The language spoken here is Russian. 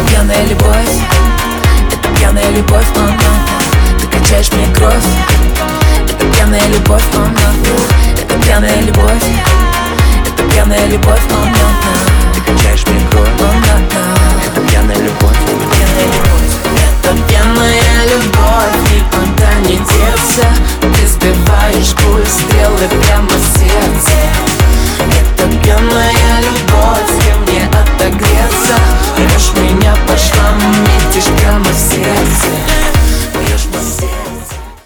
пьяная любовь, это пьяная любовь, ты качаешь мне кровь. Это пьяная любовь, это пьяная любовь, это пьяная любовь, ты качаешь мне кровь. Это пьяная любовь.